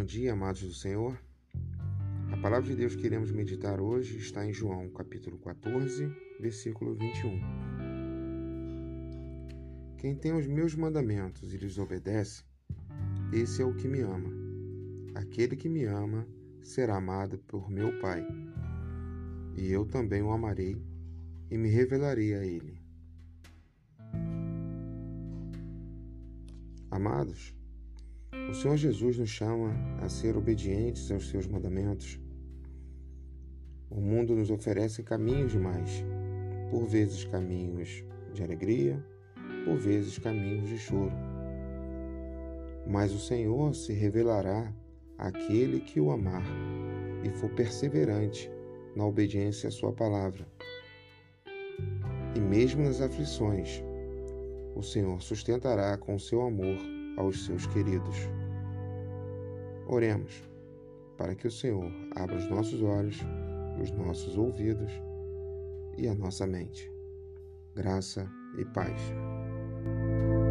dia, amados do Senhor. A palavra de Deus que iremos meditar hoje está em João, capítulo 14, versículo 21. Quem tem os meus mandamentos e lhes obedece, esse é o que me ama. Aquele que me ama será amado por meu Pai, e eu também o amarei e me revelarei a ele. Amados, o Senhor Jesus nos chama a ser obedientes aos seus mandamentos. O mundo nos oferece caminhos demais, por vezes caminhos de alegria, por vezes caminhos de choro. Mas o Senhor se revelará àquele que o amar e for perseverante na obediência à sua palavra. E mesmo nas aflições, o Senhor sustentará com seu amor aos seus queridos. Oremos, para que o Senhor abra os nossos olhos, os nossos ouvidos e a nossa mente. Graça e paz.